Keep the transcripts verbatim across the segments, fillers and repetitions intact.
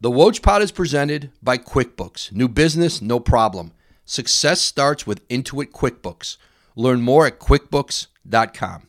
The Woj Pod is presented by QuickBooks. New business, no problem. Success starts with Intuit QuickBooks. Learn more at quickbooks dot com.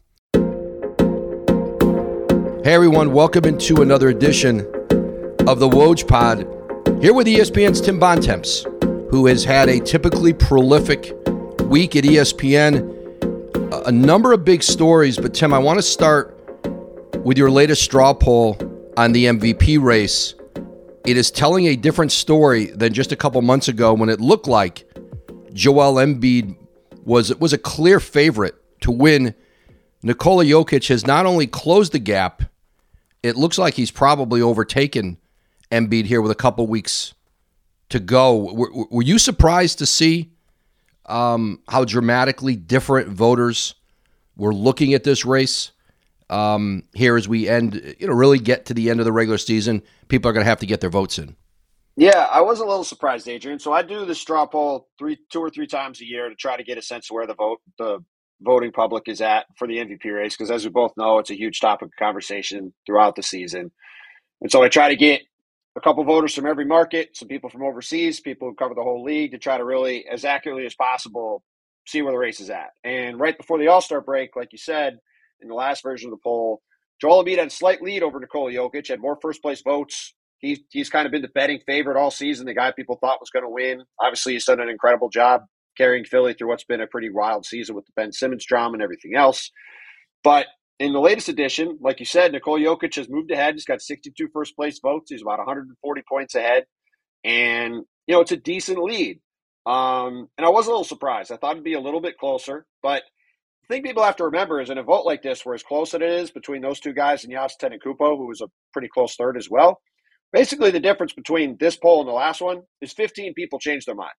Hey everyone, welcome into another edition of the Woj Pod. Here with E S P N's Tim Bontemps, who has had a typically prolific week at E S P N. A, a number of big stories, but Tim, I want to start with your latest straw poll on the M V P race. It is telling a different story than just a couple months ago when it looked like Joel Embiid was, was a clear favorite to win. Nikola Jokic has not only closed the gap, it looks like he's probably overtaken Embiid here with a couple weeks to go. Were, were you surprised to see um, how dramatically different voters were looking at this race? Um, here as we end, you know, really get to the end of the regular season, people are going to have to get their votes in. Yeah, I was a little surprised, Adrian. So I do the straw poll three, two or three times a year to try to get a sense of where the vote, the voting public is at for the M V P race, because as we both know, it's a huge topic of conversation throughout the season. And so I try to get a couple voters from every market, some people from overseas, people who cover the whole league, to try to really, as accurately as possible, see where the race is at. And right before the All-Star break, like you said, in the last version of the poll, Joel Embiid had a slight lead over Nikola Jokic, had more first-place votes. He's, he's kind of been the betting favorite all season, the guy people thought was going to win. Obviously, he's done an incredible job carrying Philly through what's been a pretty wild season with the Ben Simmons drama and everything else. But in the latest edition, like you said, Nikola Jokic has moved ahead. He's got sixty-two first-place votes. He's about one hundred forty points ahead. And, you know, it's a decent lead. Um, and I was a little surprised. I thought it'd be a little bit closer, but the thing people have to remember is in a vote like this, where as close it is between those two guys and Giannis Antetokounmpo, who was a pretty close third as well, basically the difference between this poll and the last one is fifteen people changed their mind.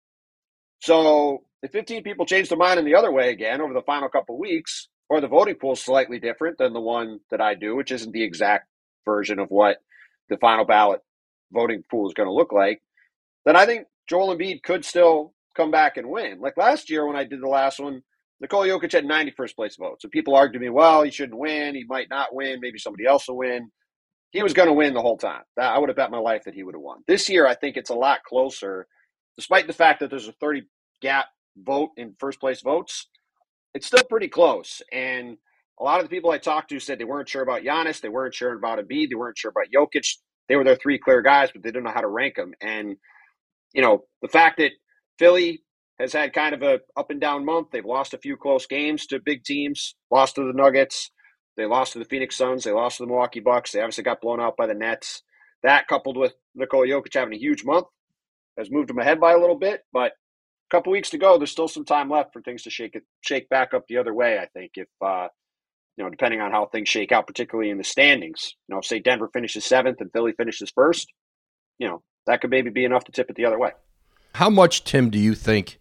So if fifteen people change their mind in the other way again over the final couple of weeks, or the voting pool is slightly different than the one that I do, which isn't the exact version of what the final ballot voting pool is going to look like, then I think Joel Embiid could still come back and win. Like last year when I did the last one, Nikola Jokic had ninety first place votes. So people argued to me, well, he shouldn't win. He might not win. Maybe somebody else will win. He was going to win the whole time. I would have bet my life that he would have won. This year, I think it's a lot closer, despite the fact that there's a thirty gap vote in first place votes. It's still pretty close. And a lot of the people I talked to said they weren't sure about Giannis. They weren't sure about Embiid. They weren't sure about Jokic. They were their three clear guys, but they didn't know how to rank them. And, you know, the fact that Philly has had kind of a up and down month. They've lost a few close games to big teams, lost to the Nuggets. They lost to the Phoenix Suns. They lost to the Milwaukee Bucks. They obviously got blown out by the Nets. That, coupled with Nikola Jokic having a huge month, has moved them ahead by a little bit. But a couple weeks to go, there's still some time left for things to shake it, shake back up the other way, I think, if, uh, you know, depending on how things shake out, particularly in the standings. You know, say Denver finishes seventh and Philly finishes first, you know, that could maybe be enough to tip it the other way. How much, Tim, do you think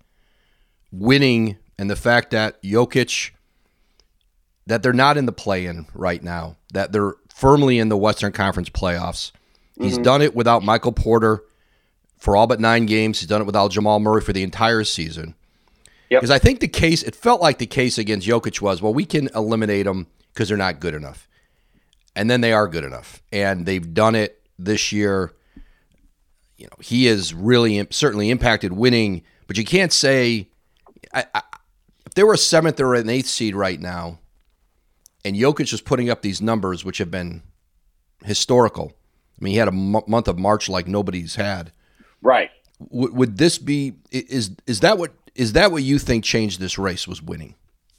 winning and the fact that Jokic, that they're not in the play-in right now, that they're firmly in the Western Conference playoffs. He's mm-hmm. done it without Michael Porter for all but nine games. He's done it without Jamal Murray for the entire season. Because yep. I think the case, it felt like the case against Jokic was, well, we can eliminate them because they're not good enough. And then they are good enough. And they've done it this year. You know, he has really certainly impacted winning, but you can't say, I, I, if they were a seventh or an eighth seed right now, and Jokic is putting up these numbers, which have been historical. I mean, he had a m- month of March like nobody's had. Right. W- would this be, is is that what is that what you think changed this race, was winning?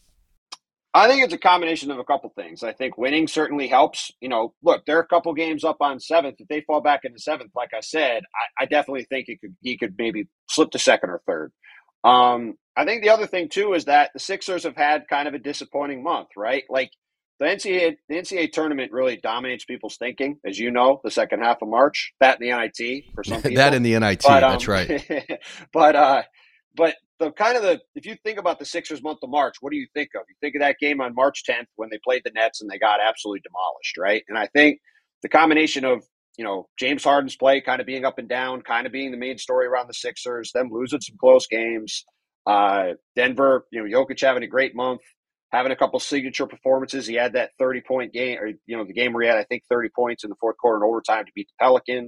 I think it's a combination of a couple things. I think winning certainly helps. You know, look, they're a couple games up on seventh. If they fall back into seventh, like I said, I, I definitely think he could he could maybe slip to second or third. Um, I think the other thing too is that the Sixers have had kind of a disappointing month, right? Like the N C A A, the N C A A tournament really dominates people's thinking, as you know, the second half of March. That and the N I T for some people. That and the N I T, but, um, that's right. but uh, but the kind of the if you think about the Sixers month of March, what do you think of? You think of that game on March tenth when they played the Nets and they got absolutely demolished, right? And I think the combination of, you know, James Harden's play kind of being up and down, kind of being the main story around the Sixers, them losing some close games, uh, Denver, you know, Jokic having a great month, having a couple signature performances. He had that thirty-point game, or, you know, the game where he had, I think, thirty points in the fourth quarter and overtime to beat the Pelicans.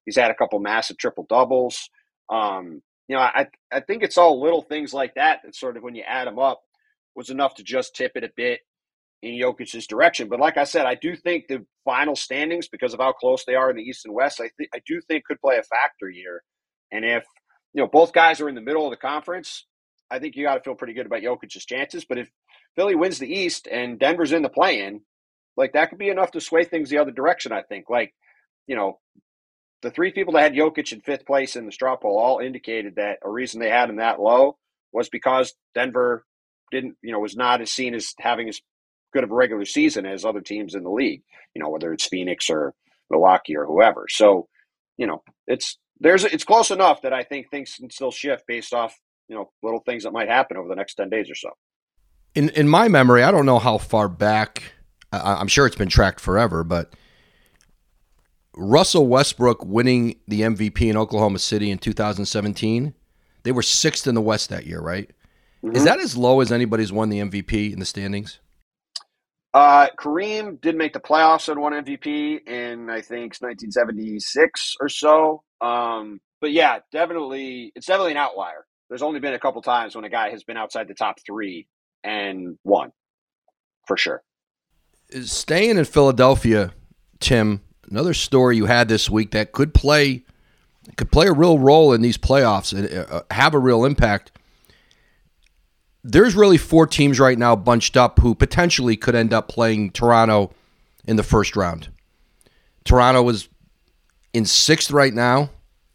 He's had a couple massive triple doubles. Um, you know, I I think it's all little things like that that sort of, when you add them up, was enough to just tip it a bit in Jokic's direction. But like I said, I do think the final standings, because of how close they are in the East and West, I think I do think could play a factor here. And if, you know, both guys are in the middle of the conference, I think you got to feel pretty good about Jokic's chances. But if Philly wins the East and Denver's in the play-in, like, that could be enough to sway things the other direction, I think. Like, you know, the three people that had Jokic in fifth place in the straw poll all indicated that a reason they had him that low was because Denver didn't, you know, was not as seen as having as good of a regular season as other teams in the league, you know, whether it's Phoenix or Milwaukee or whoever. So, you know, it's, there's, it's close enough that I think things can still shift based off, you know, little things that might happen over the next ten days or so. In in my memory, I don't know how far back, I'm sure it's been tracked forever, but Russell Westbrook winning the M V P in Oklahoma City in two thousand seventeen, they were sixth in the West that year, right? Mm-hmm. Is that as low as anybody's won the M V P in the standings? Uh, Kareem did make the playoffs and won M V P in, I think, nineteen seventy-six or so. Um, but yeah, definitely, it's definitely an outlier. There's only been a couple times when a guy has been outside the top three and won, for sure. Staying in Philadelphia, Tim, another story you had this week that could play could play a real role in these playoffs and uh, have a real impact. There's really four teams right now bunched up who potentially could end up playing Toronto in the first round. Toronto is in sixth right now,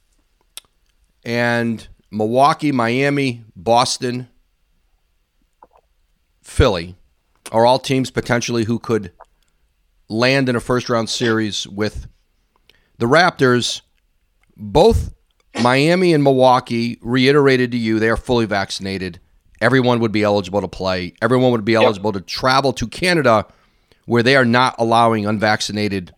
and Milwaukee, Miami, Boston, Philly are all teams potentially who could land in a first-round series with the Raptors. Both Miami and Milwaukee reiterated to you they are fully vaccinated. Everyone would be eligible to play. Everyone would be eligible yep. to travel to Canada, where they are not allowing unvaccinated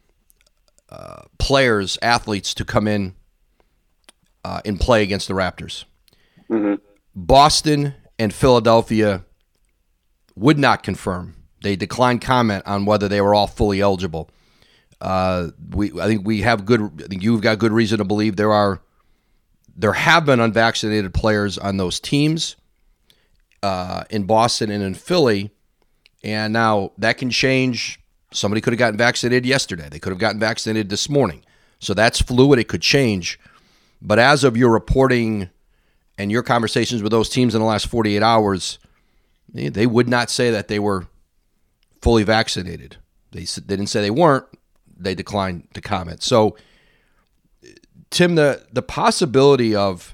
uh, players, athletes, to come in uh, and play against the Raptors. Mm-hmm. Boston and Philadelphia would not confirm. They declined comment on whether they were all fully eligible. Uh, we, I think we have good. I think you've got good reason to believe there are, there have been unvaccinated players on those teams. Uh, in Boston and in Philly, and now that can change. Somebody could have gotten vaccinated yesterday. They could have gotten vaccinated this morning. So that's fluid. It could change. But as of your reporting and your conversations with those teams in the last forty-eight hours, they, they would not say that they were fully vaccinated. They, they didn't say they weren't. They declined to comment. So, Tim, the, the possibility of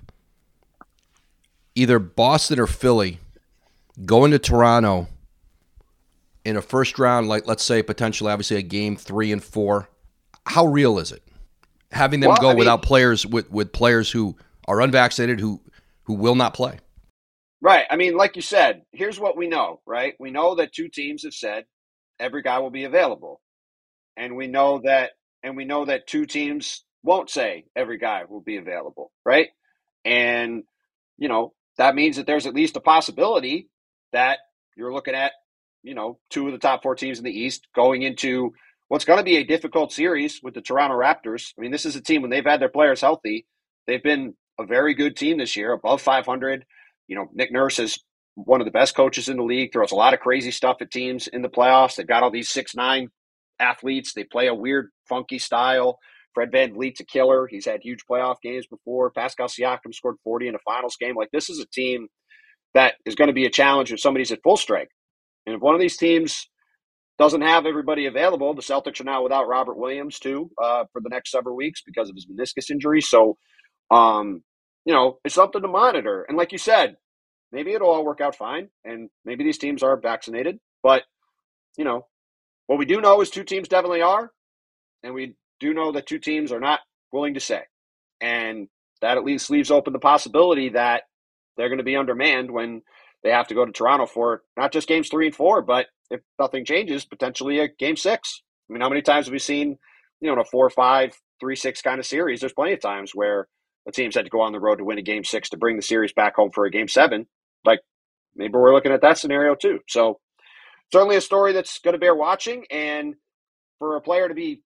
either Boston or Philly going to Toronto in a first round, like let's say potentially, obviously a game three and four, how real is it? Having them well, go I mean, without players, with, with players who are unvaccinated, who who will not play. Right. I mean, like you said, here's what we know, right? We know that two teams have said every guy will be available. And we know that, and we know that two teams won't say every guy will be available, right? And, you know, that means that there's at least a possibility that you're looking at, you know, two of the top four teams in the East going into what's going to be a difficult series with the Toronto Raptors. I mean, this is a team, when they've had their players healthy, they've been a very good team this year, above five hundred. You know, Nick Nurse is one of the best coaches in the league, throws a lot of crazy stuff at teams in the playoffs. They've got all these six nine athletes. They play a weird, funky style. Fred VanVleet's a killer. He's had huge playoff games before. Pascal Siakam scored forty in a finals game. Like, this is a team that is going to be a challenge if somebody's at full strength. And if one of these teams doesn't have everybody available, the Celtics are now without Robert Williams, too, uh, for the next several weeks because of his meniscus injury. So, um, you know, it's something to monitor. And like you said, maybe it'll all work out fine, and maybe these teams are vaccinated. But, you know, what we do know is two teams definitely are, and we do know that two teams are not willing to say. And that at least leaves open the possibility that they're going to be undermanned when they have to go to Toronto for not just games three and four, but if nothing changes, potentially a game six. I mean, how many times have we seen, you know, in a four, five, three, six kind of series? There's plenty of times where the teams had to go on the road to win a game six to bring the series back home for a game seven. Like, maybe we're looking at that scenario too. So certainly a story that's going to bear watching. And for a player to be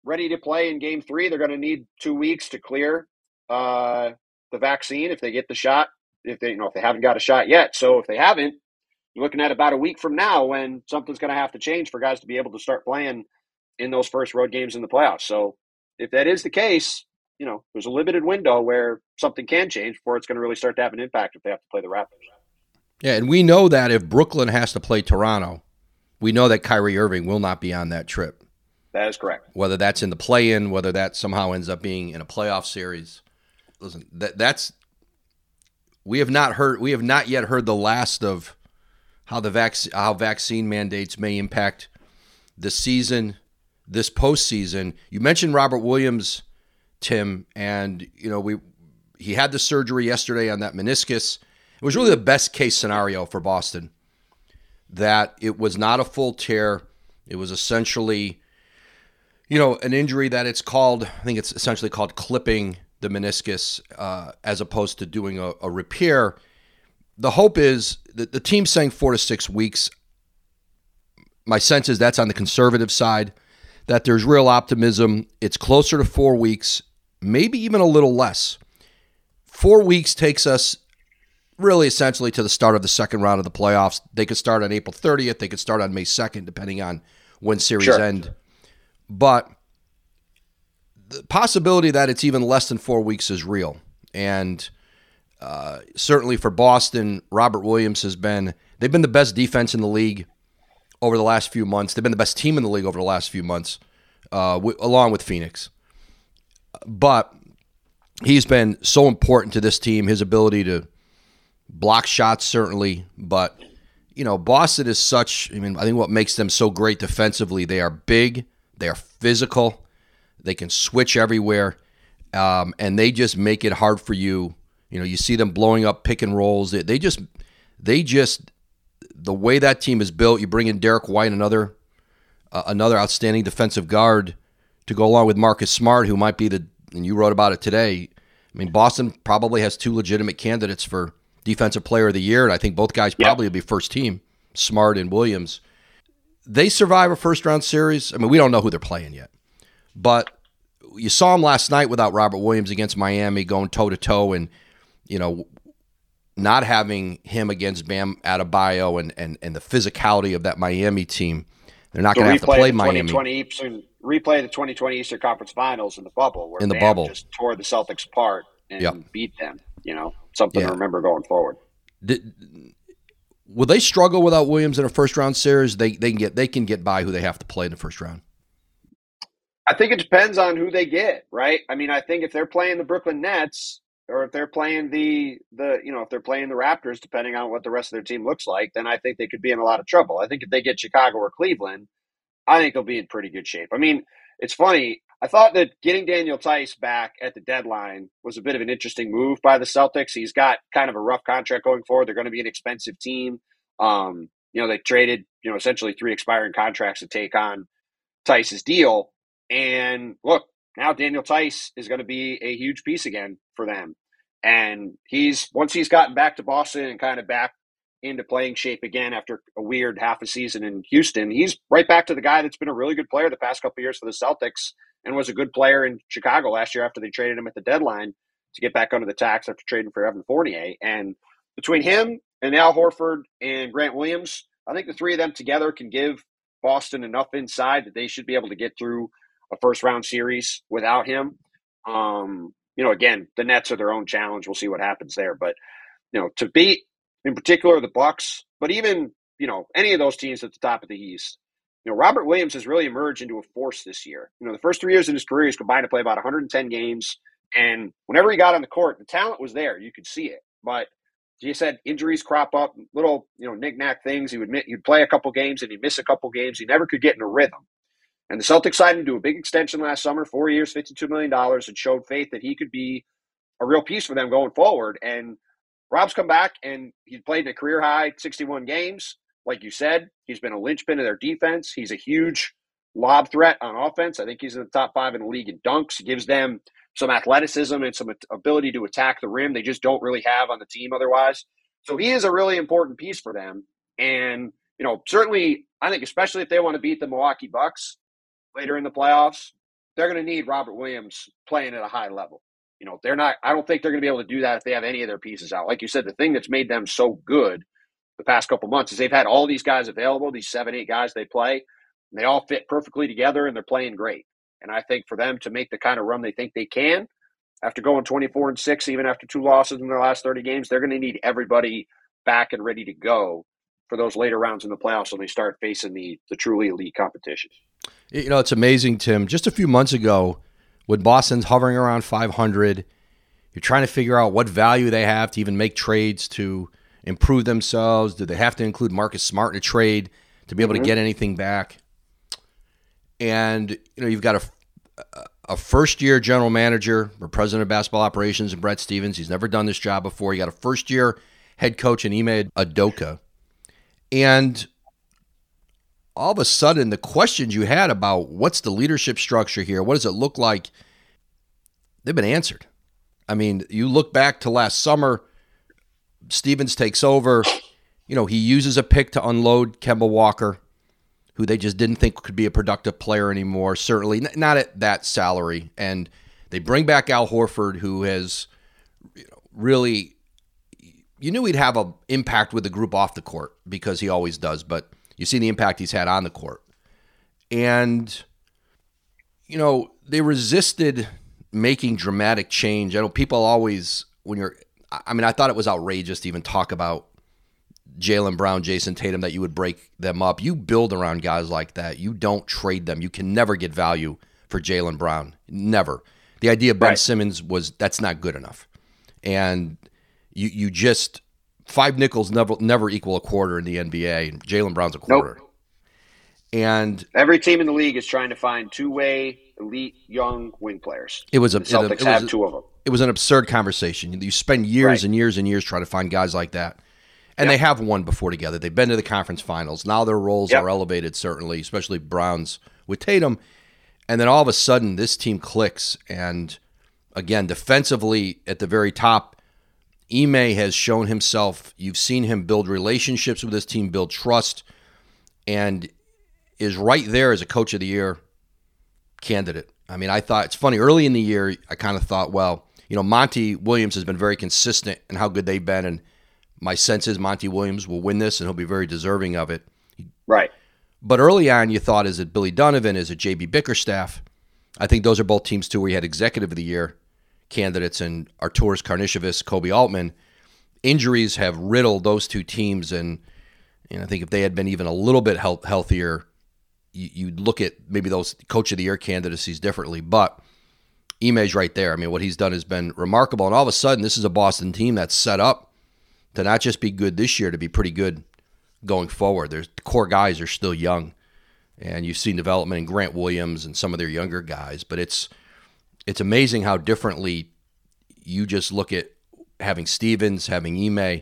ready to play in game three, they're going to need two weeks to clear uh, the vaccine if they get the shot. If they, you know, if they haven't got a shot yet. So if they haven't, you're looking at about a week from now when something's going to have to change for guys to be able to start playing in those first road games in the playoffs. So if that is the case, you know, there's a limited window where something can change before it's going to really start to have an impact if they have to play the Raptors. Yeah, and we know that if Brooklyn has to play Toronto, we know that Kyrie Irving will not be on that trip. That is correct. Whether that's in the play-in, whether that somehow ends up being in a playoff series. Listen, that that's we have not heard we have not yet heard the last of how the vac- how vaccine mandates may impact the season, this postseason. You mentioned Robert Williams, Tim, and you know we he had the surgery yesterday on that meniscus. It was really the best case scenario for Boston, that it was not a full tear. It was essentially, you know, an injury that it's called, I think it's essentially called clipping the meniscus uh, as opposed to doing a, a repair. The hope is that the team's saying four to six weeks. My sense is that's on the conservative side, that there's real optimism. It's closer to four weeks, maybe even a little less. Four weeks takes us really essentially to the start of the second round of the playoffs. They could start on April thirtieth. They could start on May second, depending on when series Sure. end. But the possibility that it's even less than four weeks is real. And uh, certainly for Boston, Robert Williams has been, they've been the best defense in the league over the last few months. They've been the best team in the league over the last few months, uh, w- along with Phoenix. But he's been so important to this team, his ability to block shots, certainly, but, you know, Boston is such, I mean, I think what makes them so great defensively, they are big, they are physical, they can switch everywhere, um, and they just make it hard for you. You know, you see them blowing up pick and rolls. They, they just, they just, the way that team is built, you bring in Derek White, another, uh, another outstanding defensive guard, to go along with Marcus Smart, who might be the, and you wrote about it today. I mean, Boston probably has two legitimate candidates for Defensive Player of the Year, and I think both guys probably Yep. will be first team, Smart and Williams. They survive a first-round series. I mean, we don't know who they're playing yet. But you saw them last night without Robert Williams against Miami, going toe-to-toe, and, you know, not having him against Bam Adebayo and, and, and the physicality of that Miami team. They're not So going to have to play the Miami. twenty twenty Eastern, replay the twenty twenty Eastern Conference Finals in the bubble, where In the Bam bubble. just tore the Celtics apart and Yep. beat them. You know, something Yeah. to remember going forward. Did, will they struggle without Williams in a first-round series? They they can get they can get by who they have to play in the first round. I think it depends on who they get, right? I mean, I think if they're playing the Brooklyn Nets, or if they're playing the the you know if they're playing the Raptors, depending on what the rest of their team looks like, then I think they could be in a lot of trouble. I think if they get Chicago or Cleveland, I think they'll be in pretty good shape. I mean, it's funny. I thought that getting Daniel Tice back at the deadline was a bit of an interesting move by the Celtics. He's got kind of a rough contract going forward. They're going to be an expensive team. Um, you know, they traded, you know, essentially three expiring contracts to take on Tice's deal. And look, now Daniel Tice is going to be a huge piece again for them. And he's, once he's gotten back to Boston and kind of back into playing shape again after a weird half a season in Houston, he's right back to the guy that's been a really good player the past couple of years for the Celtics and was a good player in Chicago last year after they traded him at the deadline to get back under the tax after trading for Evan Fournier. And between him and Al Horford and Grant Williams, I think the three of them together can give Boston enough inside that they should be able to get through a first round series without him. Um, you know, again, the Nets are their own challenge. We'll see what happens there. But, you know, to beat, in particular, the Bucks, but even, you know, any of those teams at the top of the East, you know, Robert Williams has really emerged into a force this year. You know, the first three years in his career, he's combined to play about one hundred ten games. And whenever he got on the court, the talent was there. You could see it. But you said injuries crop up, little, you know, knick-knack things. He would admit he'd play a couple games and he'd miss a couple games. He never could get in a rhythm. And the Celtics signed him to a big extension last summer, four years, fifty-two million dollars, and showed faith that he could be a real piece for them going forward. And Rob's come back, and he's played in a career-high sixty-one games. Like you said, he's been a linchpin of their defense. He's a huge lob threat on offense. I think he's in the top five in the league in dunks. He gives them some athleticism and some ability to attack the rim they just don't really have on the team otherwise. So he is a really important piece for them. And, you know, certainly I think especially if they want to beat the Milwaukee Bucks later in the playoffs, they're going to need Robert Williams playing at a high level. You know, they're not, I don't think they're going to be able to do that if they have any of their pieces out. Like you said, the thing that's made them so good the past couple months is they've had all these guys available, these seven, eight guys they play, and they all fit perfectly together and they're playing great. And I think for them to make the kind of run they think they can, after going twenty-four and six, even after two losses in their last thirty games, they're going to need everybody back and ready to go for those later rounds in the playoffs when they start facing the, the truly elite competition. You know, it's amazing, Tim. Just a few months ago, when Boston's hovering around five hundred, you're trying to figure out what value they have to even make trades to improve themselves. Do they have to include Marcus Smart in a trade to be able mm-hmm. to get anything back? And, you know, you've got a, a first-year general manager or president of basketball operations in Brett Stevens. He's never done this job before. You got a first-year head coach in Ime Udoka. And all of a sudden, the questions you had about what's the leadership structure here, what does it look like, they've been answered. I mean, you look back to last summer, Stevens takes over. You know, he uses a pick to unload Kemba Walker, who they just didn't think could be a productive player anymore, certainly not at that salary. And they bring back Al Horford, who has you know, really, you knew he'd have an impact with the group off the court because he always does, but you see the impact he's had on the court. And, you know, they resisted making dramatic change. I know people always, when you're, I mean, I thought it was outrageous to even talk about Jaylen Brown, Jason Tatum, that you would break them up. You build around guys like that. You don't trade them. You can never get value for Jaylen Brown. Never. The idea of Ben right. Simmons was, that's not good enough. And you you just, five nickels never never equal a quarter in the N B A. And Jaylen Brown's a quarter. Nope. And every team in the league is trying to find two-way elite young wing players. It was a, the Celtics it, it have was, two of them. It was an absurd conversation. You spend years right. and years and years trying to find guys like that. And yep. they have won before together. They've been to the conference finals. Now their roles yep. are elevated, certainly, especially Brown's with Tatum. And then all of a sudden, this team clicks. And again, defensively at the very top, Ime has shown himself. You've seen him build relationships with this team, build trust, and is right there as a Coach of the Year candidate. I mean, I thought, it's funny, early in the year, I kind of thought, well, you know, Monty Williams has been very consistent in how good they've been, and my sense is Monty Williams will win this, and he'll be very deserving of it. Right. But early on, you thought, is it Billy Donovan? Is it J B Bickerstaff? I think those are both teams, too, where you had Executive of the Year candidates and Arturas Karnisovas, Kobe Altman. Injuries have riddled those two teams, and, and I think if they had been even a little bit health, healthier, you, you'd look at maybe those Coach of the Year candidacies differently. But Ime's right there. I mean, what he's done has been remarkable, and all of a sudden, this is a Boston team that's set up to not just be good this year, to be pretty good going forward. There's, the core guys are still young, and you've seen development in Grant Williams and some of their younger guys, but it's it's amazing how differently you just look at having Stevens, having Ime,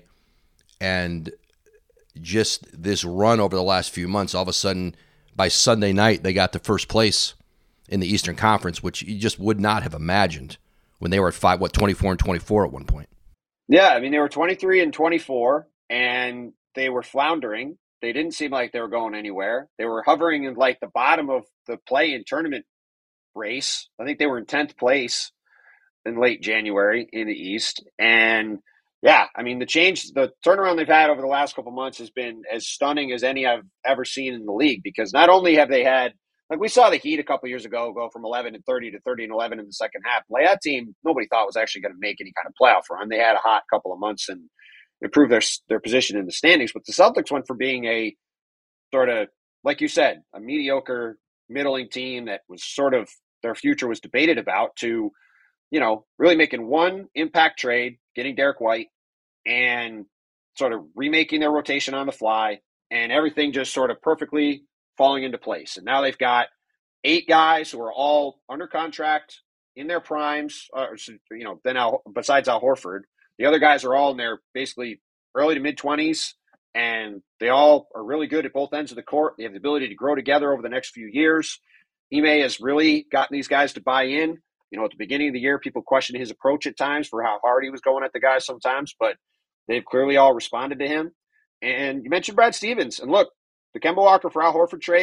and just this run over the last few months. All of a sudden, by Sunday night, they got to first place in the Eastern Conference, which you just would not have imagined when they were at five, what, twenty-four and twenty-four at one point. Yeah, I mean, they were twenty-three and twenty-four, and they were floundering. They didn't seem like they were going anywhere. They were hovering in like the bottom of the play-in tournament race. I think they were in tenth place in late January in the East. And yeah, I mean, the change, the turnaround they've had over the last couple of months has been as stunning as any I've ever seen in the league, because not only have they had, like we saw the Heat a couple years ago go from eleven and thirty to thirty and eleven in the second half. Like that team, nobody thought was actually going to make any kind of playoff run. They had a hot couple of months and improved their their position in the standings. But the Celtics went from being a sort of, like you said, a mediocre, middling team that was sort of their future was debated about to, you know, really making one impact trade, getting Derek White, and sort of remaking their rotation on the fly, and everything just sort of perfectly falling into place. And now they've got eight guys who are all under contract in their primes, uh, you know, then Al, besides Al Horford, the other guys are all in their basically early to mid-twenties, and they all are really good at both ends of the court. They have the ability to grow together over the next few years. Ime has really gotten these guys to buy in. You know, at the beginning of the year, people questioned his approach at times for how hard he was going at the guys sometimes, but they've clearly all responded to him. And you mentioned Brad Stevens. And look, the Kemba Walker for Al Horford trade,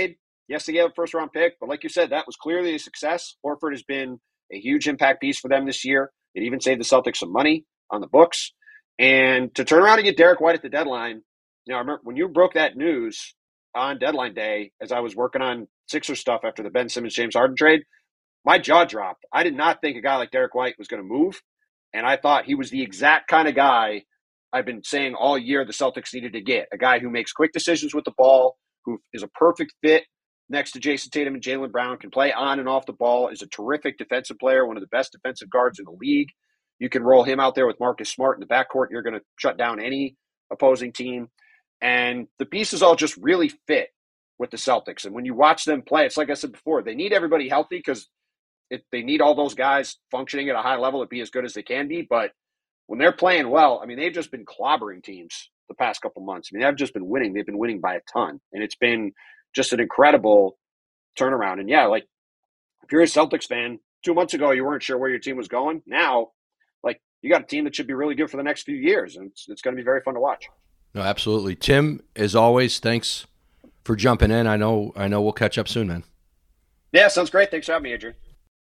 Yes, they gave up a first round pick, but like you said, that was clearly a success. Horford has been a huge impact piece for them this year. It even saved the Celtics some money on the books. And to turn around and get Derek White at the deadline, you know, I remember when you broke that news on deadline day, as I was working on Sixers stuff after the Ben Simmons James Harden trade, my jaw dropped. I did not think a guy like Derek White was going to move. And I thought he was the exact kind of guy I've been saying all year the Celtics needed to get. A guy who makes quick decisions with the ball, who is a perfect fit next to Jason Tatum and Jaylen Brown, can play on and off the ball, is a terrific defensive player, one of the best defensive guards in the league. You can roll him out there with Marcus Smart in the backcourt. You're going to shut down any opposing team. And the pieces all just really fit with the Celtics. And when you watch them play, it's like I said before, they need everybody healthy because they need all those guys functioning at a high level to be as good as they can be. But when they're playing well, I mean, they've just been clobbering teams the past couple months. I mean, they've just been winning. They've been winning by a ton. And it's been just an incredible turnaround. And yeah, like if you're a Celtics fan, two months ago, you weren't sure where your team was going. Now, like you got a team that should be really good for the next few years. And it's, it's going to be very fun to watch. No, absolutely. Tim, as always, thanks for jumping in. I know, I know we'll catch up soon, man. Yeah, sounds great. Thanks for having me, Adrian.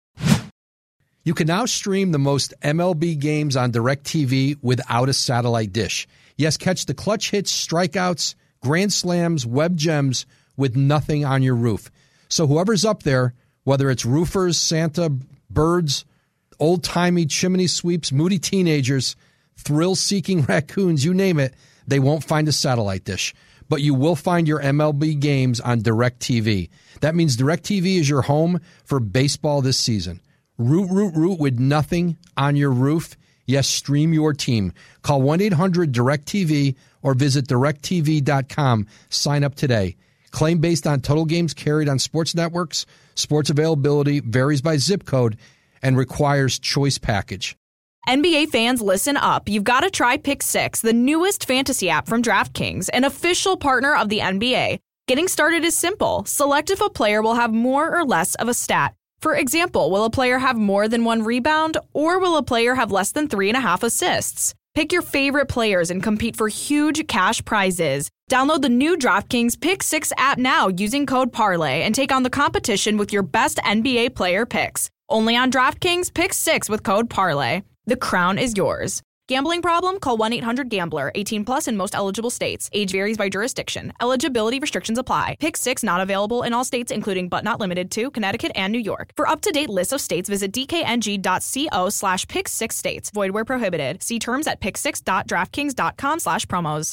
You can now stream the most M L B games on DirecTV without a satellite dish. Yes, catch the clutch hits, strikeouts, grand slams, web gems with nothing on your roof. So whoever's up there, whether it's roofers, Santa, birds, old-timey chimney sweeps, moody teenagers, thrill-seeking raccoons, you name it, they won't find a satellite dish. But you will find your M L B games on DirecTV. That means DirecTV is your home for baseball this season. Root, root, root with nothing on your roof. Yes, stream your team. Call one eight hundred direct T V or visit direct T V dot com. Sign up today. Claim based on total games carried on sports networks. Sports availability varies by zip code and requires choice package. N B A fans, listen up. You've got to try Pick Six, the newest fantasy app from DraftKings, an official partner of the N B A. Getting started is simple. Select if a player will have more or less of a stat. For example, will a player have more than one rebound, or will a player have less than three and a half assists? Pick your favorite players and compete for huge cash prizes. Download the new DraftKings Pick Six app now using code Parlay and take on the competition with your best N B A player picks. Only on DraftKings Pick Six with code Parlay. The crown is yours. Gambling problem? Call one eight hundred gambler. eighteen plus in most eligible states. Age varies by jurisdiction. Eligibility restrictions apply. Pick Six not available in all states, including but not limited to Connecticut and New York. For up-to-date list of states, visit dkng.co slash pick six states. Void where prohibited. See terms at pick six dot draftkings dot com slash promos.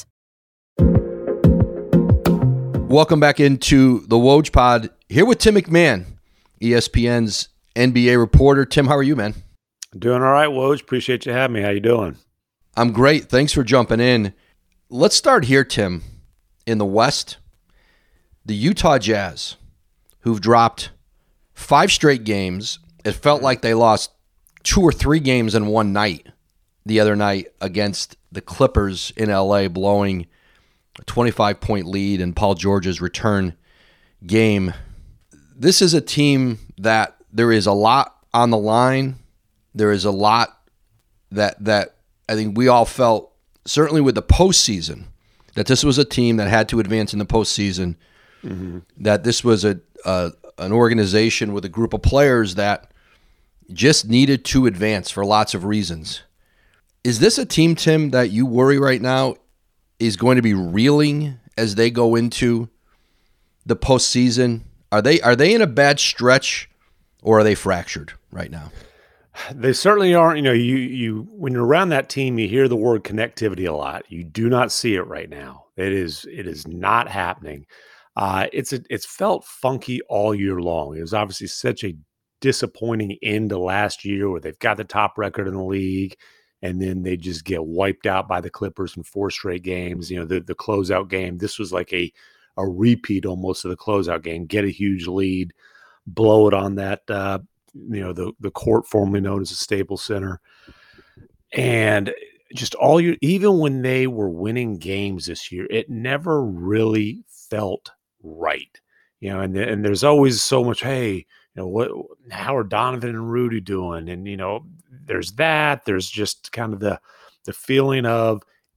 Welcome back into the Woj Pod. Here with Tim McMahon, E S P N's N B A reporter. Tim, how are you, man? Doing all right, Woj. Appreciate you having me. How you doing? I'm great. Thanks for jumping in. Let's start here, Tim. In the West, the Utah Jazz, who've dropped five straight games. It felt like they lost two or three games in one night the other night against the Clippers in L A, blowing a twenty-five point lead in Paul George's return game. This is a team that there is a lot on the line. There is a lot that that I think we all felt, certainly with the postseason, that this was a team that had to advance in the postseason, mm-hmm. that this was a, a an organization with a group of players that just needed to advance for lots of reasons. Is this a team, Tim, that you worry right now is going to be reeling as they go into the postseason? Are they are they in a bad stretch, or are they fractured right now? They certainly aren't. You know, you you when you're around that team, you hear the word connectivity a lot. You do not see it right now. It is it is not happening. Uh, it's a, it's felt funky all year long. It was obviously such a disappointing end to last year, where they've got the top record in the league, and then they just get wiped out by the Clippers in four straight games. You know, the the closeout game. This was like a a repeat almost of the closeout game. Get a huge lead, blow it on that. Uh, you know, the, the court formerly known as the Staples Center. And just all you, even when they were winning games this year, it never really felt right. You know, and, and there's always so much, hey, you know, what, how are Donovan and Rudy doing? And, you know, there's that, there's just kind of the, the feeling of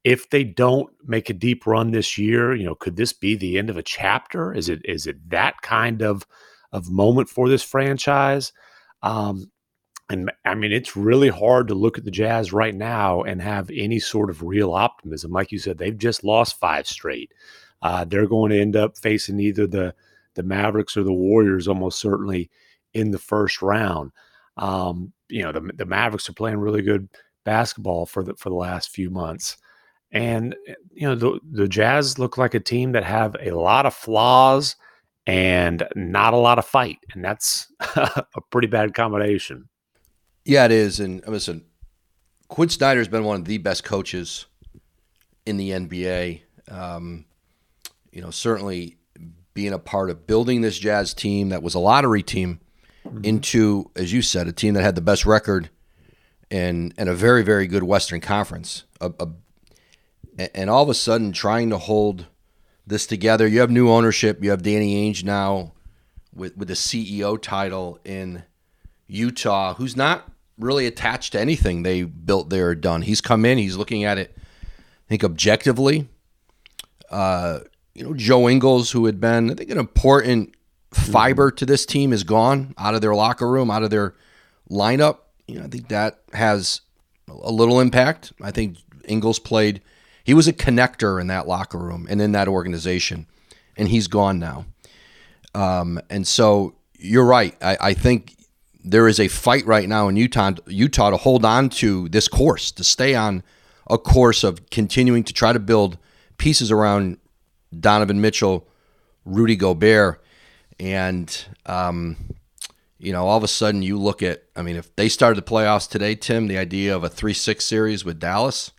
if they don't make a deep run this year, you know, could this be the end of a chapter? Is it is it that kind of of moment for this franchise? Um, and I mean, it's really hard to look at the Jazz right now and have any sort of real optimism. Like you said, they've just lost five straight. Uh, they're going to end up facing either the the Mavericks or the Warriors almost certainly in the first round. Um, you know, the the Mavericks are playing really good basketball for the for the last few months. And, you know, the, the Jazz look like a team that have a lot of flaws and not a lot of fight. And that's a pretty bad combination. Yeah, it is. And listen, Quinn Snyder's been one of the best coaches in the N B A. Um, you know, certainly being a part of building this Jazz team that was a lottery team mm-hmm. into, as you said, a team that had the best record and, and a very, very good Western Conference. A, a And all of a sudden, trying to hold this together, you have new ownership. You have Danny Ainge now with with the C E O title in Utah, who's not really attached to anything they built there or done. He's come in. He's looking at it, I think, objectively. Uh, you know, Joe Ingles, who had been, I think, an important fiber to this team, is gone out of their locker room, out of their lineup. You know, I think that has a little impact. I think Ingles played. He was a connector in that locker room and in that organization, and he's gone now. Um, and so you're right. I, I think there is a fight right now in Utah, Utah to hold on to this course, to stay on a course of continuing to try to build pieces around Donovan Mitchell, Rudy Gobert, and um, you know, all of a sudden you look at, I mean, if they started the playoffs today, Tim, the idea of a three six series with Dallas.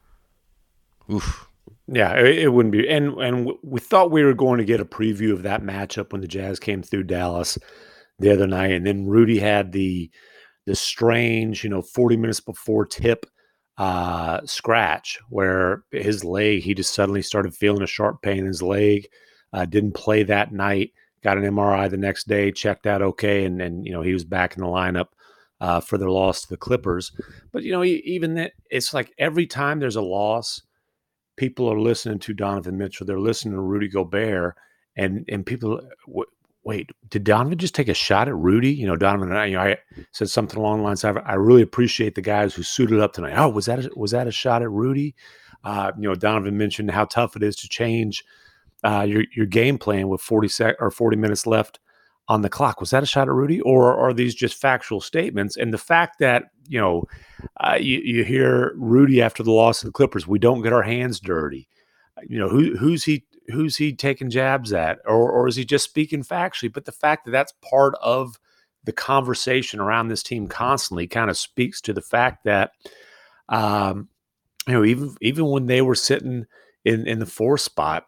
Oof. Yeah, it, it wouldn't be. And and we thought we were going to get a preview of that matchup when the Jazz came through Dallas the other night. And then Rudy had the the strange, you know, forty minutes before tip uh, scratch where his leg, he just suddenly started feeling a sharp pain in his leg. Uh, didn't play that night. Got an M R I the next day, checked out okay. And then, you know, he was back in the lineup uh, for their loss to the Clippers. But, you know, even that, it's like every time there's a loss, people are listening to Donovan Mitchell. They're listening to Rudy Gobert, and and people, w- wait, did Donovan just take a shot at Rudy? You know, Donovan and I, you know, I said something along the lines of, I really appreciate the guys who suited up tonight. Oh, was that a, was that a shot at Rudy? Uh, you know, Donovan mentioned how tough it is to change uh, your your game plan with forty sec or forty minutes left on the clock. Was that a shot at Rudy, or are these just factual statements? And the fact that, you know, uh, you, you hear Rudy after the loss of the Clippers, we don't get our hands dirty. You know, who who's he who's he taking jabs at, or or is he just speaking factually? But the fact that that's part of the conversation around this team constantly kind of speaks to the fact that, um, you know, even even when they were sitting in in the fourth spot,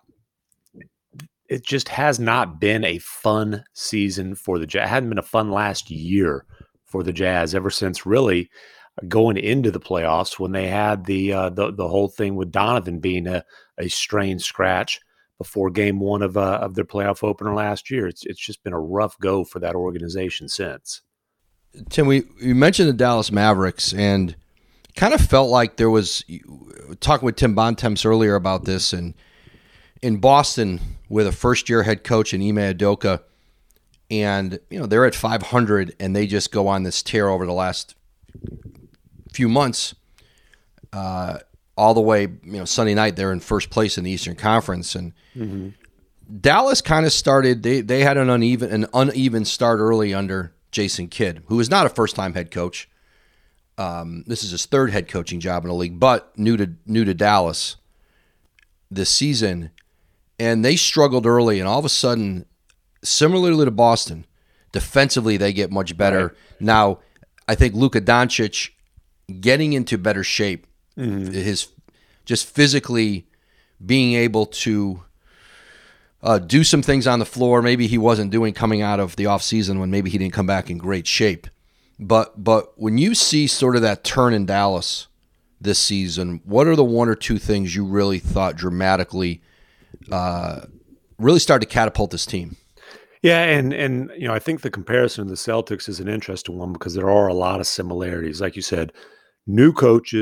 it just has not been a fun season for the Jazz. It hadn't been a fun last year for the Jazz ever since really going into the playoffs when they had the uh, the the whole thing with Donovan being a, a strained scratch before game one of uh, of their playoff opener last year. It's it's just been a rough go for that organization since. Tim, we you mentioned the Dallas Mavericks, and kind of felt like there was talking with Tim Bontemps earlier about this, and in Boston with a first year head coach in Ime Udoka, and you know they're at five hundred and they just go on this tear over the last few months, uh, all the way, you know, Sunday night they're in first place in the Eastern Conference, and mm-hmm. Dallas kind of started. They they had an uneven an uneven start early under Jason Kidd, who is not a first time head coach. Um, this is his third head coaching job in the league, but new to new to Dallas this season, and they struggled early, and all of a sudden, similarly to Boston, defensively they get much better. Right. Now, I think Luka Doncic getting into better shape, mm-hmm. his just physically being able to uh, do some things on the floor maybe he wasn't doing coming out of the offseason when maybe he didn't come back in great shape. But but when you see sort of that turn in Dallas this season, what are the one or two things you really thought dramatically uh, really started to catapult this team? Yeah, and and you know, I think the comparison to the Celtics is an interesting one because there are a lot of similarities. Like you said, new coaches,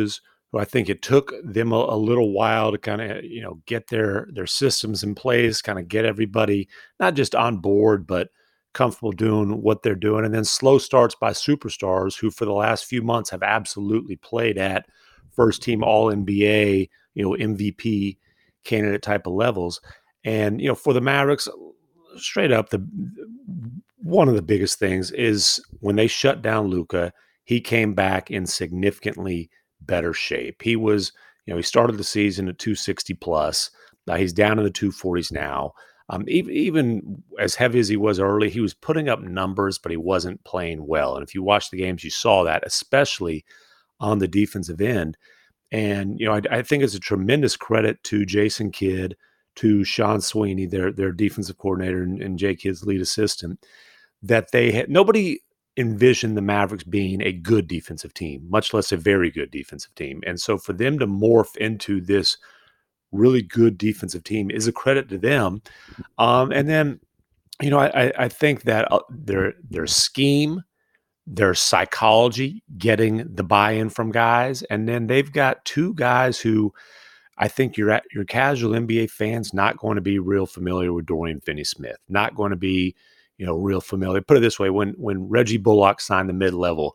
who I think it took them a, a little while to kind of, you know, get their their systems in place, kind of get everybody not just on board, but comfortable doing what they're doing. And then slow starts by superstars who for the last few months have absolutely played at first team all N B A, you know, M V P candidate type of levels. And, you know, for the Mavericks, straight up, the one of the biggest things is when they shut down Luka, he came back in significantly better shape. He was, you know, he started the season at two sixty plus. Uh, he's down in the two forties now. Um, even, even as heavy as he was early, he was putting up numbers, but he wasn't playing well. And if you watch the games, you saw that, especially on the defensive end. And, you know, I, I think it's a tremendous credit to Jason Kidd, to Sean Sweeney, their their defensive coordinator, and, and Jay Kidd's lead assistant, that they had nobody envisioned the Mavericks being a good defensive team, much less a very good defensive team. And so for them to morph into this really good defensive team is a credit to them. Um, and then, you know, I, I think that uh, their their scheme, their psychology, getting the buy-in from guys, and then they've got two guys who I think your your casual N B A fans not going to be real familiar with Dorian Finney-Smith, not going to be, you know, real familiar. Put it this way, when when Reggie Bullock signed the mid-level,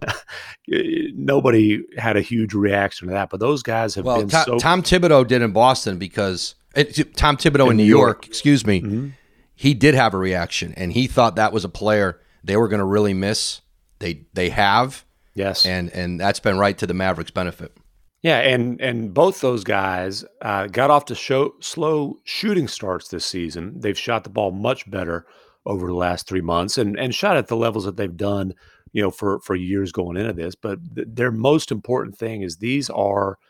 nobody had a huge reaction to that. But those guys have well, been Tom, so... Tom Thibodeau did in Boston because it, Tom Thibodeau in, in New York, York, excuse me, mm-hmm. he did have a reaction, and he thought that was a player they were going to really miss. They they have. Yes. And and that's been right to the Mavericks' benefit. Yeah, and and both those guys uh, got off to show, slow shooting starts this season. They've shot the ball much better over the last three months and, and shot at the levels that they've done, you know, for, for years going into this. But th- their most important thing is these are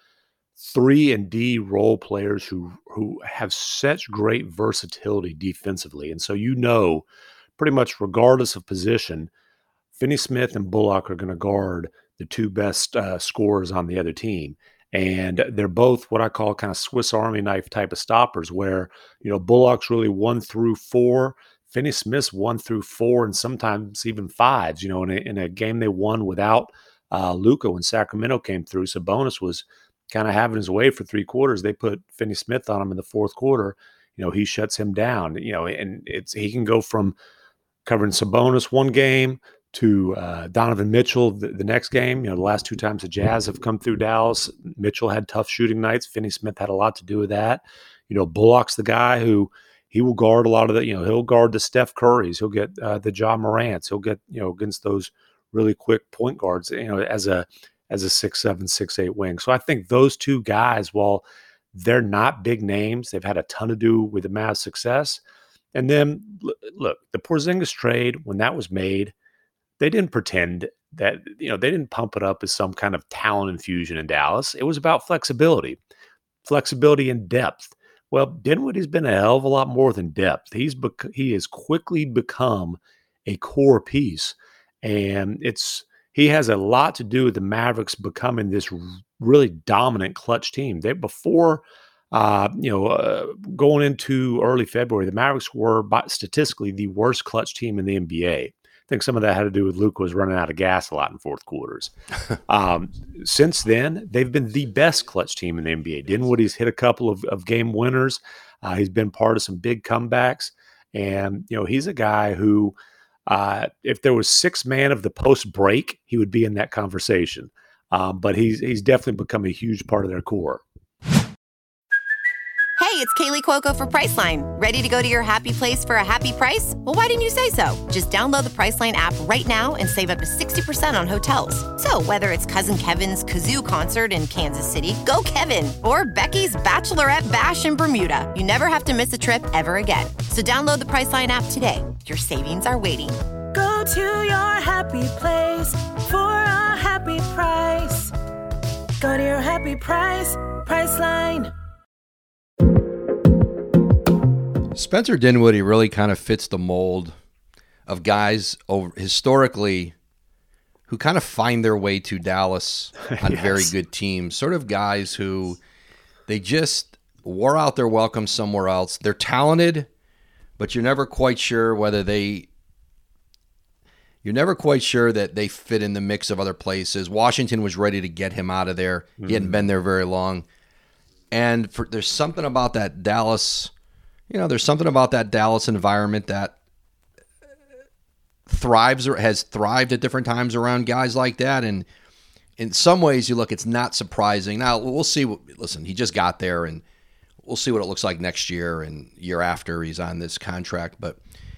three and D role players who who have such great versatility defensively. And so you know, pretty much regardless of position, Finney-Smith and Bullock are going to guard the two best uh, scorers on the other team. And they're both what I call kind of Swiss Army knife type of stoppers where, you know, Bullock's really one through four, Finney-Smith's one through four, and sometimes even fives. You know, in a, in a game they won without uh, Luka when Sacramento came through, Sabonis was kind of having his way for three quarters. They put Finney-Smith on him in the fourth quarter. You know, he shuts him down, you know, and it's he can go from covering Sabonis one game to uh, Donovan Mitchell the, the next game. You know, the last two times the Jazz have come through Dallas, Mitchell had tough shooting nights. Finney-Smith had a lot to do with that. You know, Bullock's the guy who he will guard a lot of the, you know, he'll guard the Steph Currys. He'll get uh, the Ja Morants. He'll get, you know, against those really quick point guards, you know, as a as a six seven, six eight wing. So I think those two guys, while they're not big names, they've had a ton to do with the Mavs' success. And then, look, the Porzingis trade, when that was made, they didn't pretend that, you know, they didn't pump it up as some kind of talent infusion in Dallas. It was about flexibility, flexibility and depth. Well, Dinwiddie's been a hell of a lot more than depth. He's bec- he has quickly become a core piece, and it's he has a lot to do with the Mavericks becoming this really dominant clutch team. They before, uh, you know, uh, going into early February, the Mavericks were by, statistically the worst clutch team in the N B A. I think some of that had to do with Luka was running out of gas a lot in fourth quarters. Um, since then, they've been the best clutch team in the N B A. Dinwiddie's hit a couple of, of game winners. Uh, he's been part of some big comebacks. And, you know, he's a guy who, uh, if there was six man of the post break, he would be in that conversation. Um, but he's he's definitely become a huge part of their core. Hey, it's Kaylee Cuoco for Priceline. Ready to go to your happy place for a happy price? Well, why didn't you say so? Just download the Priceline app right now and save up to sixty percent on hotels. So whether it's Cousin Kevin's Kazoo Concert in Kansas City, go Kevin, or Becky's Bachelorette Bash in Bermuda, you never have to miss a trip ever again. So download the Priceline app today. Your savings are waiting. Go to your happy place for a happy price. Go to your happy price, Priceline. Spencer Dinwiddie really kind of fits the mold of guys over historically who kind of find their way to Dallas on yes. very good teams, sort of guys who they just wore out their welcome somewhere else. They're talented, but you're never quite sure whether they You're never quite sure that they fit in the mix of other places. Washington was ready to get him out of there. He mm-hmm. hadn't been there very long. And for, there's something about that Dallas, you know, there's something about that Dallas environment that thrives or has thrived at different times around guys like that. And in some ways, you look, it's not surprising. Now, we'll see. What, listen, he just got there, and we'll see what it looks like next year and year after he's on this contract. But,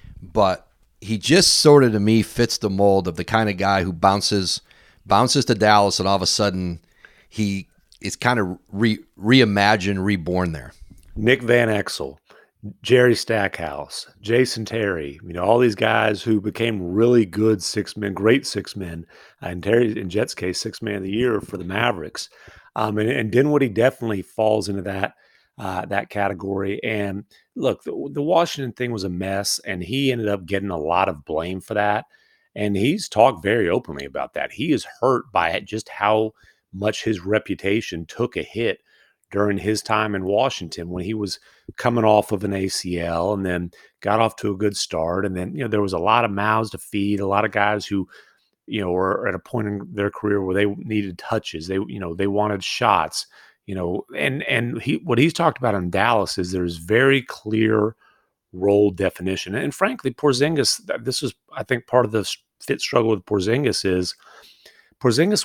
but he just sort of, to me, fits the mold of the kind of guy who bounces bounces to Dallas, and all of a sudden he is kind of re, reimagined, reborn there. Nick Van Exel, Jerry Stackhouse, Jason Terry, you know, all these guys who became really good six men, great six men, uh, in Terry, in Jets' case, six man of the year for the Mavericks. Um, and, and Dinwiddie definitely falls into that uh, that category. And look, the, the Washington thing was a mess, and he ended up getting a lot of blame for that. And he's talked very openly about that. He is hurt by it, just how much his reputation took a hit during his time in Washington when he was coming off of an A C L and then got off to a good start. And then, you know, there was a lot of mouths to feed, a lot of guys who, you know, were at a point in their career where they needed touches. They, you know, they wanted shots, you know, and, and he, what he's talked about in Dallas is there's very clear role definition. And frankly, Porzingis, this is, I think, part of the fit struggle with Porzingis is Porzingis,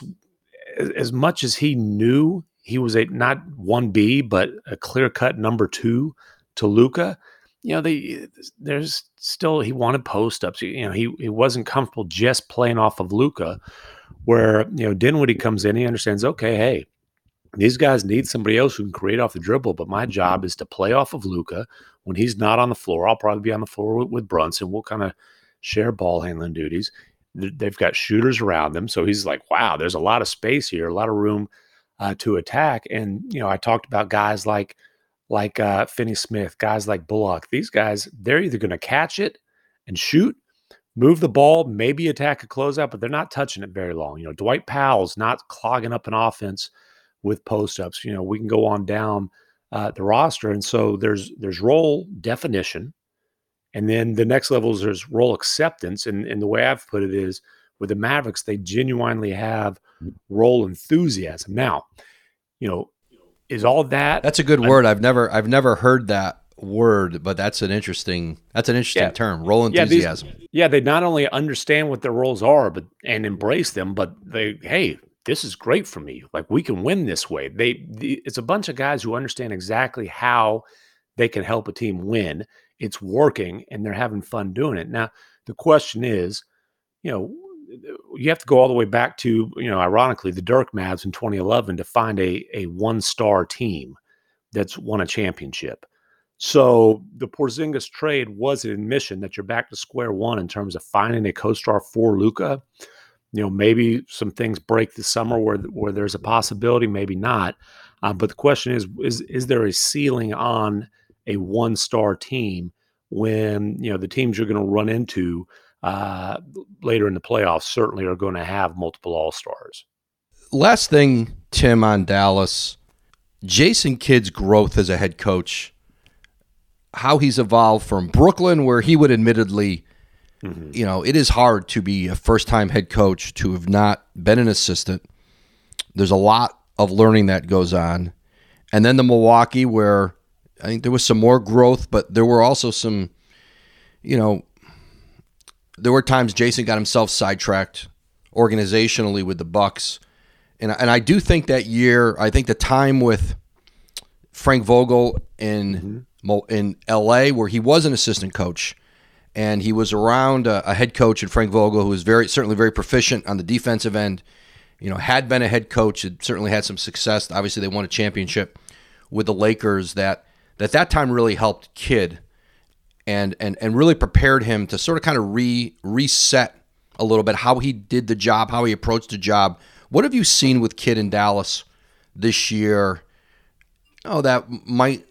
as much as he knew he was a not one B, but a clear-cut number two to Luka, you know, they there's still, he wanted post-ups. You know, he, he wasn't comfortable just playing off of Luka, where, you know, Dinwiddie comes in, he understands, okay, hey, these guys need somebody else who can create off the dribble, but my job is to play off of Luka. When he's not on the floor, I'll probably be on the floor with, with Brunson. We'll kind of share ball handling duties. They've got shooters around them. So he's like, wow, there's a lot of space here, a lot of room uh, to attack. And, you know, I talked about guys like, like uh, Finney Smith, guys like Bullock. These guys, they're either going to catch it and shoot, move the ball, maybe attack a closeout, but they're not touching it very long. You know, Dwight Powell's not clogging up an offense with post-ups. You know, we can go on down uh, the roster. And so there's there's role definition. And then the next level is there's role acceptance. And, and the way I've put it is with the Mavericks, they genuinely have role enthusiasm. Now, you know, is all that? That's a good I, word. I've never I've never heard that word, but that's an interesting that's an interesting yeah. term. Role enthusiasm. Yeah, these, yeah, they not only understand what their roles are, but and embrace them, but they hey, this is great for me. Like, we can win this way. They the, it's a bunch of guys who understand exactly how they can help a team win. It's working, and they're having fun doing it. Now, the question is, you know, you have to go all the way back to, you know, ironically, the Dirk Mavs in twenty eleven to find a, a one-star team that's won a championship. So the Porzingis trade was an admission that you're back to square one in terms of finding a co-star for Luka. You know, maybe some things break this summer where, where there's a possibility, maybe not. Uh, but the question is, is, is there a ceiling on a one-star team when, you know, the teams you're going to run into uh, later in the playoffs certainly are going to have multiple all-stars. Last thing, Tim, on Dallas, Jason Kidd's growth as a head coach, how he's evolved from Brooklyn, where he would admittedly, mm-hmm. you know, it is hard to be a first-time head coach, to have not been an assistant. There's a lot of learning that goes on. And then the Milwaukee, where I think there was some more growth, but there were also some, you know, there were times Jason got himself sidetracked organizationally with the Bucks. And, and I do think that year, I think the time with Frank Vogel in, mm-hmm. in L A, where he was an assistant coach, and he was around a, a head coach in Frank Vogel who was very certainly very proficient on the defensive end, you know, had been a head coach, had certainly had some success. Obviously, they won a championship with the Lakers. That that that time really helped Kidd and and and really prepared him to sort of kind of re reset a little bit how he did the job, how he approached the job. What have you seen with Kidd in Dallas this year? Oh, that might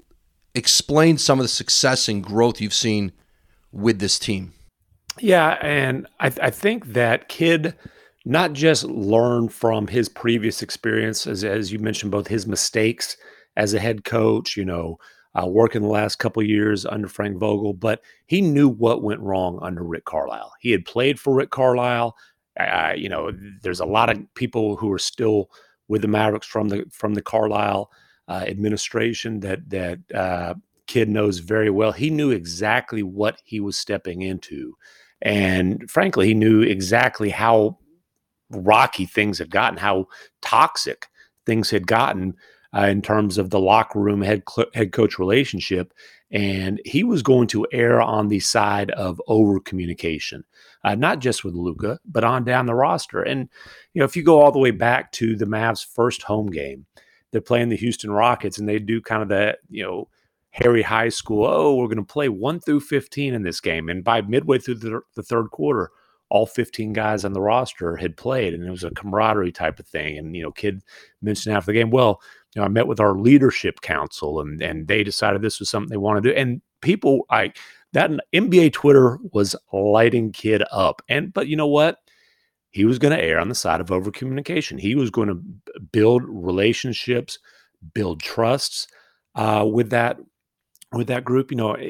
explain some of the success and growth you've seen with this team. Yeah, and I, I think that Kidd not just learned from his previous experience, as, as you mentioned, both his mistakes as a head coach, you know, uh, working the last couple of years under Frank Vogel, but he knew what went wrong under Rick Carlisle. He had played for Rick Carlisle. Uh, you know, there's a lot of people who are still with the Mavericks from the from the Carlisle uh, administration that that uh, kid knows very well. He knew exactly what he was stepping into, and frankly, he knew exactly how rocky things had gotten, how toxic things had gotten uh, in terms of the locker room head cl- head coach relationship. And he was going to err on the side of over communication, uh, not just with Luka, but on down the roster. And, you know, if you go all the way back to the Mavs' first home game, they're playing the Houston Rockets, and they do kind of that, you know, Harry High School, oh, we're going to play one through fifteen in this game. And by midway through the, the third quarter, all fifteen guys on the roster had played, and it was a camaraderie type of thing. And, you know, kid mentioned after the game, well, you know, I met with our leadership council, and and they decided this was something they wanted to do. And people, I that N B A Twitter was lighting kid up. And but you know what? He was going to err on the side of over communication. He was going to build relationships, build trusts uh, with that with that group. You know,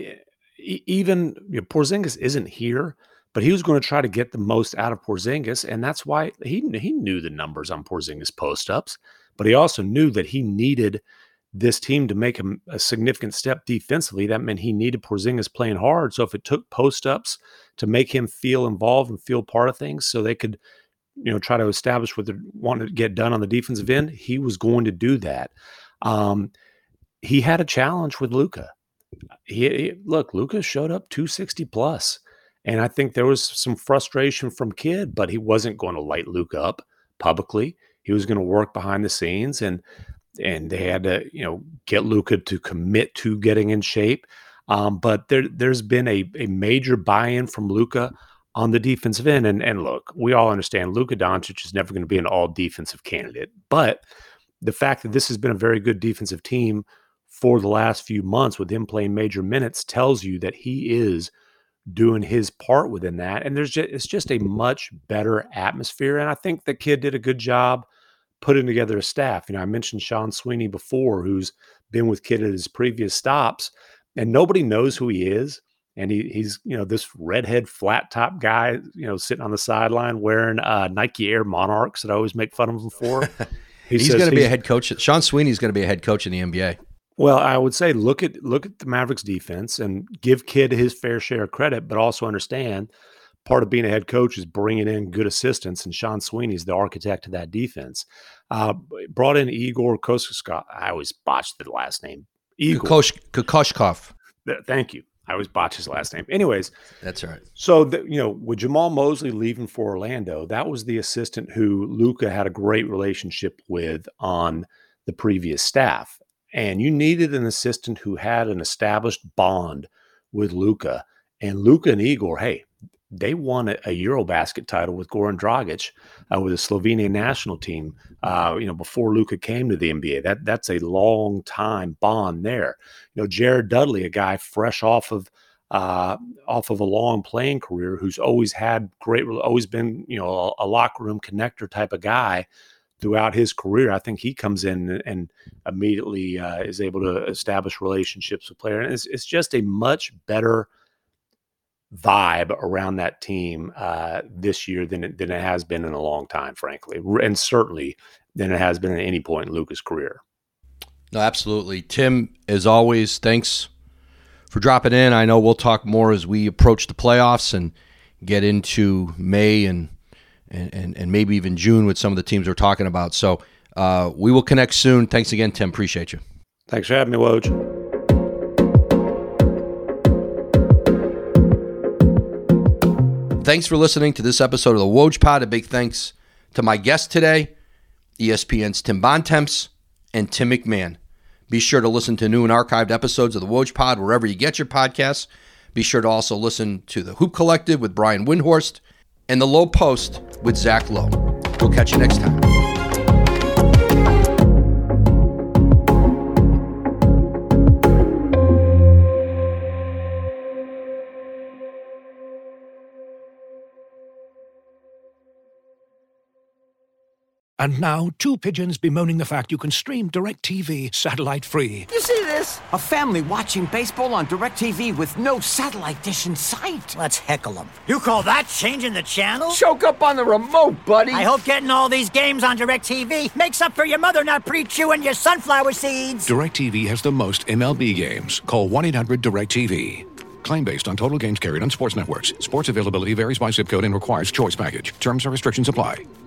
even you know, Porzingis isn't here, but he was going to try to get the most out of Porzingis, and that's why he he knew the numbers on Porzingis post-ups, but he also knew that he needed this team to make a, a significant step defensively. That meant he needed Porzingis playing hard. So if it took post-ups to make him feel involved and feel part of things so they could, you know, try to establish what they wanted to get done on the defensive end, he was going to do that. Um, he had a challenge with Luka. He, he, look, Luka showed up two sixty plus. And I think there was some frustration from kid, but he wasn't going to light Luka up publicly. He was going to work behind the scenes, and and they had to, you know, get Luka to commit to getting in shape. Um, but there, there's been a, a major buy-in from Luka on the defensive end. And, and look, we all understand Luka Doncic is never going to be an all-defensive candidate. But the fact that this has been a very good defensive team for the last few months with him playing major minutes tells you that he is doing his part within that. And there's just, it's just a much better atmosphere. And I think the kid did a good job putting together a staff. You know, I mentioned Sean Sweeney before, who's been with kid at his previous stops, and nobody knows who he is. And he, he's, you know, this redhead flat top guy, you know, sitting on the sideline wearing uh, Nike Air Monarchs that I always make fun of him for. He he's going to be a head coach. Sean Sweeney's going to be a head coach in the N B A. Well, I would say look at look at the Mavericks defense and give Kidd his fair share of credit, but also understand part of being a head coach is bringing in good assistants, and Sean Sweeney's the architect of that defense. Uh, brought in Igor Kokoskov. I always botched the last name. Igor Kokoshkov. Thank you. I always botch his last name. Anyways. That's all right. So, the, you know, with Jamal Mosley leaving for Orlando, that was the assistant who Luka had a great relationship with on the previous staff. And you needed an assistant who had an established bond with Luka. And Luka and Igor, hey, they won a, a Eurobasket title with Goran Dragic uh, with the Slovenian national team, uh, you know, before Luka came to the N B A. That That's a long time bond there. You know, Jared Dudley, a guy fresh off of uh, off of a long playing career who's always had great, always been, you know, a, a locker room connector type of guy throughout his career. I think he comes in and immediately uh, is able to establish relationships with players. And it's, it's just a much better vibe around that team uh, this year than it, than it has been in a long time, frankly, and certainly than it has been at any point in Luka's career. No, absolutely. Tim, as always, thanks for dropping in. I know we'll talk more as we approach the playoffs and get into May and And, and and maybe even June with some of the teams we're talking about. So uh, we will connect soon. Thanks again, Tim. Appreciate you. Thanks for having me, Woj. Thanks for listening to this episode of the Woj Pod. A big thanks to my guest today, E S P N's Tim Bontemps and Tim McMahon. Be sure to listen to new and archived episodes of the Woj Pod wherever you get your podcasts. Be sure to also listen to the Hoop Collective with Brian Windhorst and the Low Post with Zach Lowe. We'll catch you next time. And now, two pigeons bemoaning the fact you can stream DirecTV satellite-free. You see this? A family watching baseball on DirecTV with no satellite dish in sight. Let's heckle them. You call that changing the channel? Choke up on the remote, buddy. I hope getting all these games on DirecTV makes up for your mother not pre-chewing your sunflower seeds. DirecTV has the most M L B games. Call one eight hundred direct T V. Claim based on total games carried on sports networks. Sports availability varies by zip code and requires choice package. Terms and restrictions apply.